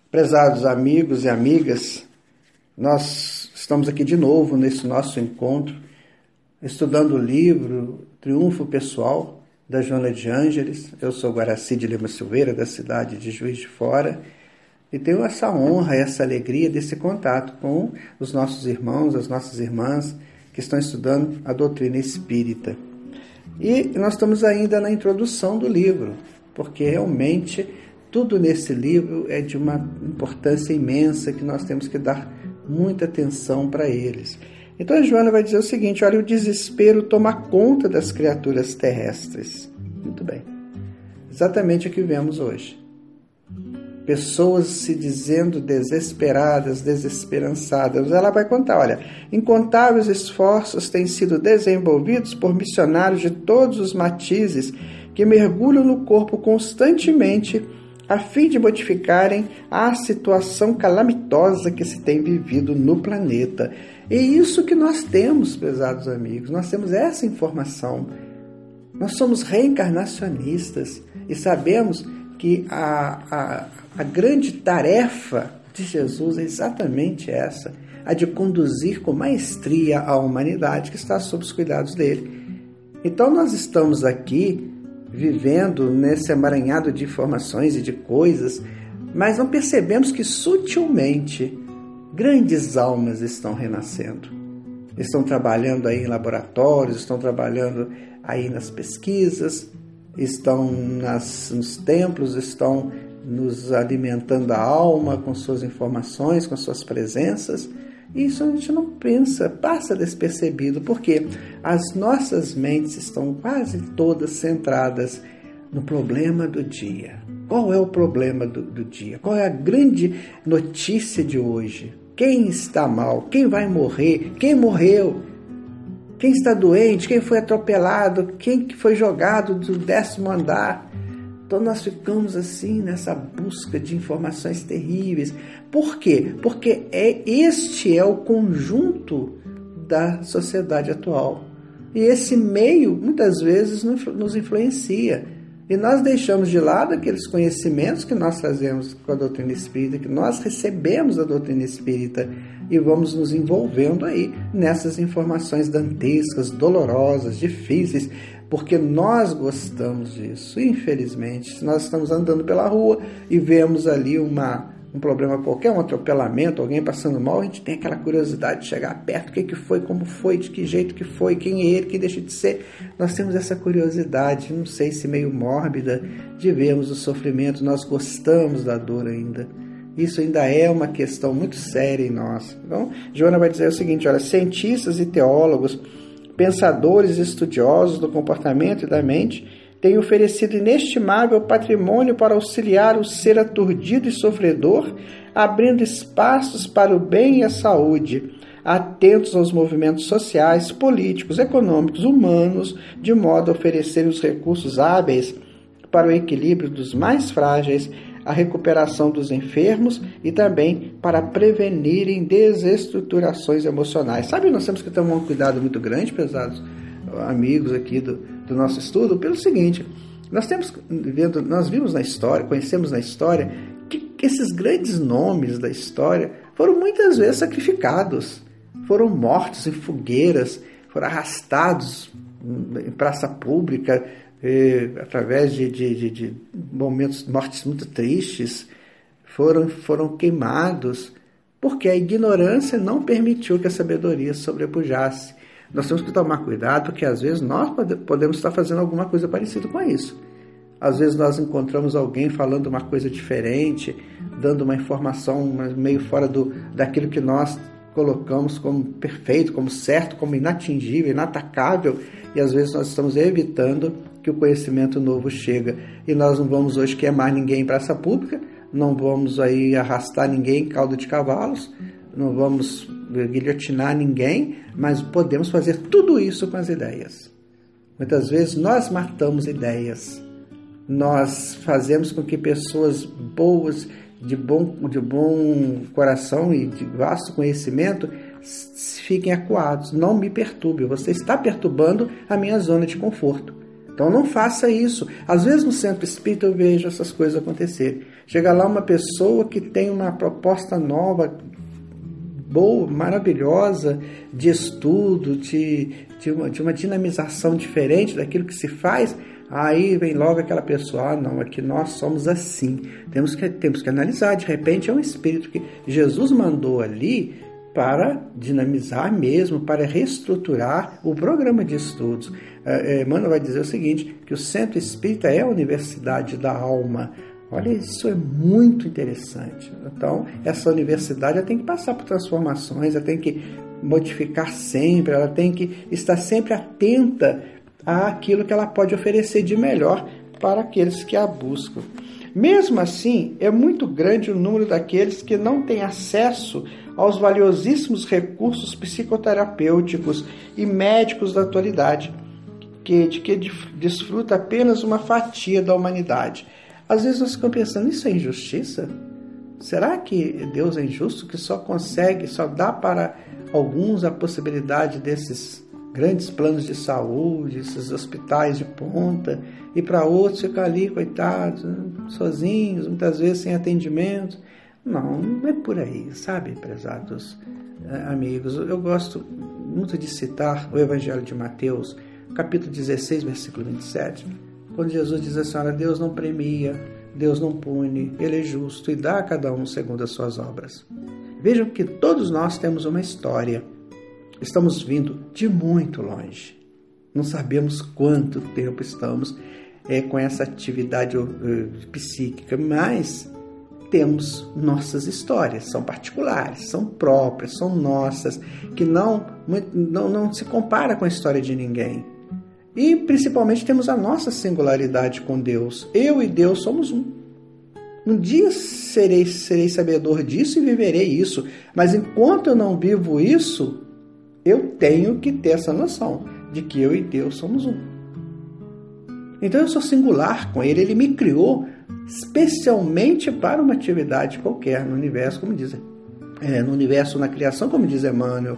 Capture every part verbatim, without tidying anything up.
Prezados amigos e amigas, nós estamos aqui de novo nesse nosso encontro, estudando o livro Triunfo Pessoal, da Joana de Ângeles. Eu sou Guaraci de Lima Silveira, da cidade de Juiz de Fora, e tenho essa honra, essa alegria desse contato com os nossos irmãos, as nossas irmãs, que estão estudando a doutrina espírita. E nós estamos ainda na introdução do livro, porque realmente tudo nesse livro é de uma importância imensa que nós temos que dar muita atenção para eles. Então a Joana vai dizer o seguinte: olha, o desespero toma conta das criaturas terrestres. Muito bem. Exatamente o que vemos hoje. Pessoas se dizendo desesperadas, desesperançadas. Ela vai contar, olha, incontáveis esforços têm sido desenvolvidos por missionários de todos os matizes que mergulham no corpo constantemente a fim de modificarem a situação calamitosa que se tem vivido no planeta. E isso que nós temos, prezados amigos, nós temos essa informação. Nós somos reencarnacionistas e sabemos que a, a, a grande tarefa de Jesus é exatamente essa, a de conduzir com maestria a humanidade que está sob os cuidados dele. Então nós estamos aqui vivendo nesse emaranhado de informações e de coisas, mas não percebemos que sutilmente grandes almas estão renascendo. Estão trabalhando aí em laboratórios, estão trabalhando aí nas pesquisas, estão nas, nos templos, estão nos alimentando a alma com suas informações, com suas presenças. E isso a gente não pensa, passa despercebido, porque as nossas mentes estão quase todas centradas no problema do dia. Qual é o problema do, do dia? Qual é a grande notícia de hoje? Quem está mal? Quem vai morrer? Quem morreu? Quem está doente? Quem foi atropelado? Quem foi jogado do décimo andar? Então nós ficamos assim nessa busca de informações terríveis. Por quê? Porque é, este é o conjunto da sociedade atual. E esse meio muitas vezes nos influencia. E nós deixamos de lado aqueles conhecimentos que nós trazemos com a doutrina espírita, que nós recebemos da doutrina espírita, e vamos nos envolvendo aí nessas informações dantescas, dolorosas, difíceis, porque nós gostamos disso. Infelizmente, se nós estamos andando pela rua e vemos ali uma, um problema qualquer, um atropelamento, alguém passando mal, a gente tem aquela curiosidade de chegar perto, o que, que foi, como foi, de que jeito que foi, quem é ele, quem deixa de ser. Nós temos essa curiosidade, não sei se meio mórbida, de vermos o sofrimento. Nós gostamos da dor ainda. Isso ainda é uma questão muito séria em nós. Então, Joana vai dizer o seguinte, olha, cientistas e teólogos, pensadores e estudiosos do comportamento e da mente têm oferecido inestimável patrimônio para auxiliar o ser aturdido e sofredor, abrindo espaços para o bem e a saúde, atentos aos movimentos sociais, políticos, econômicos, humanos, de modo a oferecer os recursos hábeis para o equilíbrio dos mais frágeis, a recuperação dos enfermos e também para prevenirem desestruturações emocionais. Sabe, nós temos que tomar um cuidado muito grande, pesados amigos aqui do, do nosso estudo, pelo seguinte, nós temos vendo, nós vimos na história, conhecemos na história, que, que esses grandes nomes da história foram muitas vezes sacrificados, foram mortos em fogueiras, foram arrastados em praça pública, E, através de, de, de, de momentos, mortes muito tristes, foram, foram queimados, porque a ignorância não permitiu que a sabedoria sobrepujasse. Nós temos que tomar cuidado, porque às vezes nós pode, podemos estar fazendo alguma coisa parecida com isso. Às vezes nós encontramos alguém falando uma coisa diferente, dando uma informação meio fora do, daquilo que nós colocamos como perfeito, como certo, como inatingível, inatacável, e às vezes nós estamos evitando que o conhecimento novo chega. E nós não vamos hoje queimar ninguém em praça pública, não vamos aí arrastar ninguém em cauda de cavalos, não vamos guilhotinar ninguém, mas podemos fazer tudo isso com as ideias. Muitas vezes nós matamos ideias, nós fazemos com que pessoas boas, de bom, de bom coração e de vasto conhecimento fiquem acuados. Não me perturbe, você está perturbando a minha zona de conforto. Então não faça isso. Às vezes no centro espírita eu vejo essas coisas acontecerem. Chega lá uma pessoa que tem uma proposta nova, boa, maravilhosa, de estudo, de, de, uma, de uma dinamização diferente daquilo que se faz, aí vem logo aquela pessoa, ah, não, é que nós somos assim. Temos que, temos que analisar, de repente é um espírito que Jesus mandou ali para dinamizar mesmo, para reestruturar o programa de estudos. É, Emmanuel vai dizer o seguinte, que o Centro Espírita é a universidade da alma. Olha, isso é muito interessante. Então, essa universidade ela tem que passar por transformações, ela tem que modificar sempre, ela tem que estar sempre atenta àquilo que ela pode oferecer de melhor para aqueles que a buscam. Mesmo assim, é muito grande o número daqueles que não têm acesso aos valiosíssimos recursos psicoterapêuticos e médicos da atualidade, que, de que desfruta apenas uma fatia da humanidade. Às vezes nós ficamos pensando, isso é injustiça? Será que Deus é injusto, que só consegue, só dá para alguns a possibilidade desses grandes planos de saúde, esses hospitais de ponta, e para outros ficam ali, coitados, sozinhos, muitas vezes sem atendimento? Não, não é por aí, sabe, prezados amigos? Eu gosto muito de citar o Evangelho de Mateus, capítulo dezesseis, versículo vinte e sete, quando Jesus diz assim, olha, Deus não premia, Deus não pune, Ele é justo e dá a cada um segundo as suas obras. Vejam que todos nós temos uma história. Estamos vindo de muito longe. Não sabemos quanto tempo estamos é, com essa atividade uh, psíquica, mas temos nossas histórias, são particulares, são próprias, são nossas, que não, não, não se compara com a história de ninguém. E, principalmente, temos a nossa singularidade com Deus. Eu e Deus somos um. Um dia serei, serei sabedor disso e viverei isso. Mas, enquanto eu não vivo isso, eu tenho que ter essa noção de que eu e Deus somos um. Então, eu sou singular com Ele. Ele me criou especialmente para uma atividade qualquer no universo, como diz, é, no universo, na criação, como diz Emmanuel.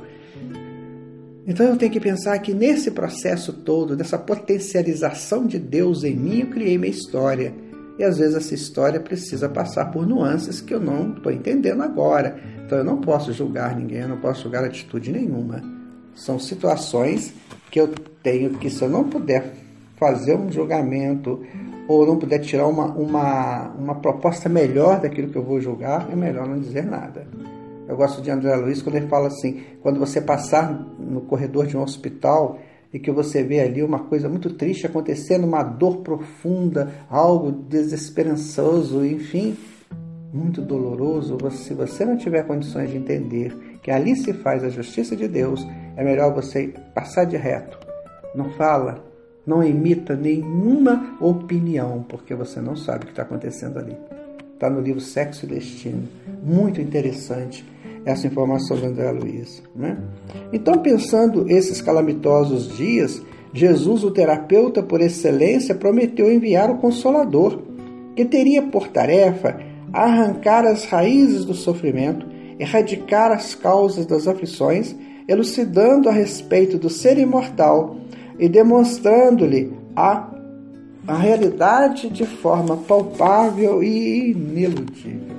Então eu tenho que pensar que nesse processo todo, dessa potencialização de Deus em mim, eu criei minha história. E às vezes essa história precisa passar por nuances que eu não estou entendendo agora. Então eu não posso julgar ninguém, eu não posso julgar atitude nenhuma. São situações que eu tenho que, se eu não puder fazer um julgamento ou não puder tirar uma, uma, uma proposta melhor daquilo que eu vou julgar, é melhor não dizer nada. Eu gosto de André Luiz quando ele fala assim, quando você passar no corredor de um hospital e que você vê ali uma coisa muito triste acontecendo, uma dor profunda, algo desesperançoso, enfim, muito doloroso, se você não tiver condições de entender que ali se faz a justiça de Deus, é melhor você passar de reto. Não fala, não emita nenhuma opinião, porque você não sabe o que está acontecendo ali. Está no livro Sexo e Destino. Muito interessante essa informação do André Luiz, né? Então, pensando esses calamitosos dias, Jesus, o terapeuta por excelência, prometeu enviar o Consolador, que teria por tarefa arrancar as raízes do sofrimento, erradicar as causas das aflições, elucidando a respeito do ser imortal e demonstrando-lhe a, a realidade de forma palpável e ineludível.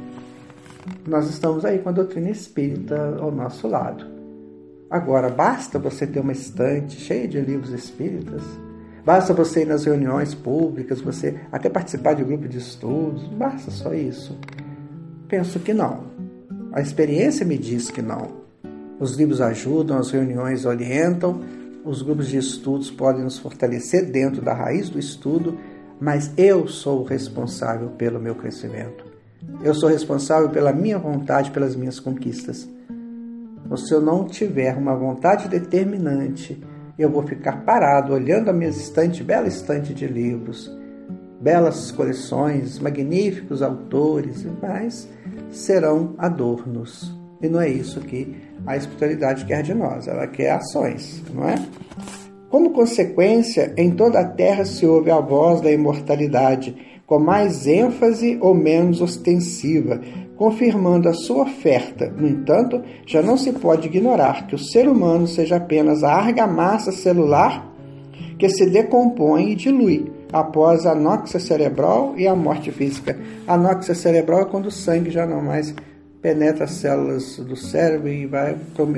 Nós estamos aí com a doutrina espírita ao nosso lado. Agora, basta você ter uma estante cheia de livros espíritas, basta você ir nas reuniões públicas, você até participar de grupo de estudos, basta só isso? Penso que não. A experiência me diz que não. Os livros ajudam, as reuniões orientam, os grupos de estudos podem nos fortalecer dentro da raiz do estudo, mas eu sou o responsável pelo meu crescimento. Eu sou responsável pela minha vontade, pelas minhas conquistas. Se eu não tiver uma vontade determinante, eu vou ficar parado olhando a minha estante, bela estante de livros, belas coleções, magníficos autores, mas serão adornos. E não é isso que a espiritualidade quer de nós, ela quer ações, não é? Como consequência, em toda a terra se ouve a voz da imortalidade, com mais ênfase ou menos ostensiva, confirmando a sua oferta. No entanto, já não se pode ignorar que o ser humano seja apenas a argamassa celular que se decompõe e dilui, após a anóxia cerebral e a morte física. A anóxia cerebral é quando o sangue já não mais penetra as células do cérebro e vai,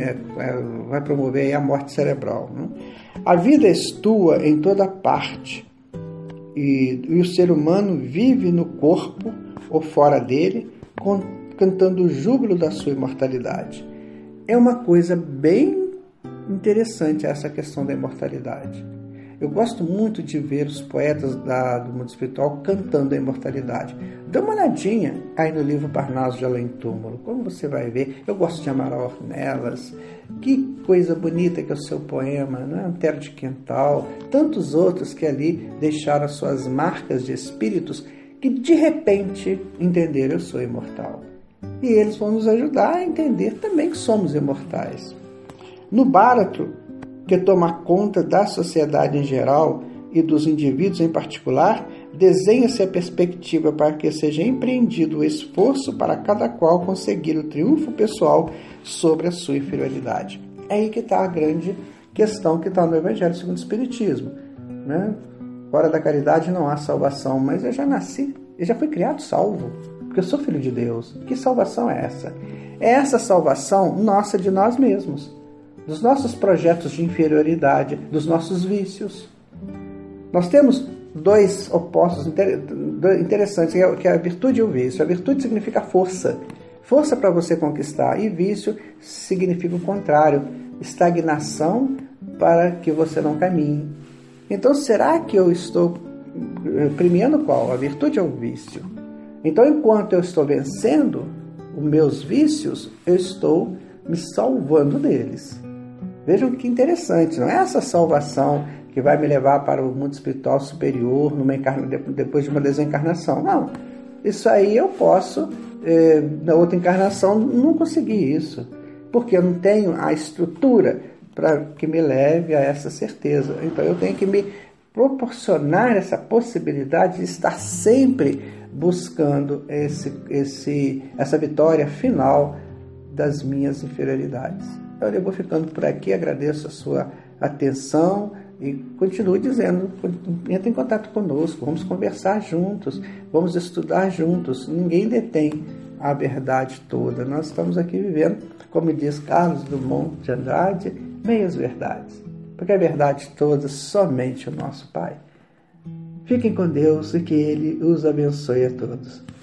vai promover a morte cerebral. Né? A vida estua em toda parte e, e o ser humano vive no corpo ou fora dele, com, cantando o júbilo da sua imortalidade. É uma coisa bem interessante essa questão da imortalidade. Eu gosto muito de ver os poetas da, do mundo espiritual cantando a imortalidade. Dá uma olhadinha aí no livro Parnaso de Além Túmulo, como você vai ver. Eu gosto de Amaral Ornelas. Que coisa bonita que é o seu poema, né? Antero de Quental, tantos outros que ali deixaram as suas marcas de espíritos que de repente entenderam: eu sou imortal. E eles vão nos ajudar a entender também que somos imortais. No Báratro, que toma conta da sociedade em geral e dos indivíduos em particular, desenha-se a perspectiva para que seja empreendido o esforço para cada qual conseguir o triunfo pessoal sobre a sua inferioridade. É aí que está a grande questão que está no Evangelho segundo o Espiritismo. Né? Fora da caridade não há salvação, mas eu já nasci, eu já fui criado salvo, porque eu sou filho de Deus. Que salvação é essa? É essa salvação nossa de nós mesmos, dos nossos projetos de inferioridade, dos nossos vícios. Nós temos dois opostos interessantes, que é a virtude e o vício. A virtude significa força, força para você conquistar, e vício significa o contrário, estagnação para que você não caminhe. Então, será que eu estou premiando qual? A virtude ou o vício? Então, enquanto eu estou vencendo os meus vícios, eu estou me salvando deles. Vejam que interessante, não é essa salvação que vai me levar para o mundo espiritual superior numa encarna, depois de uma desencarnação. Não, isso aí eu posso, eh, na outra encarnação, não conseguir isso, porque eu não tenho a estrutura para que me leve a essa certeza. Então eu tenho que me proporcionar essa possibilidade de estar sempre buscando esse, esse, essa vitória final das minhas inferioridades. Então eu vou ficando por aqui, agradeço a sua atenção e continue dizendo, entre em contato conosco, vamos conversar juntos, vamos estudar juntos. Ninguém detém a verdade toda, nós estamos aqui vivendo, como diz Carlos Drummond de Andrade, meias verdades, porque a verdade toda somente o nosso Pai. Fiquem com Deus e que Ele os abençoe a todos.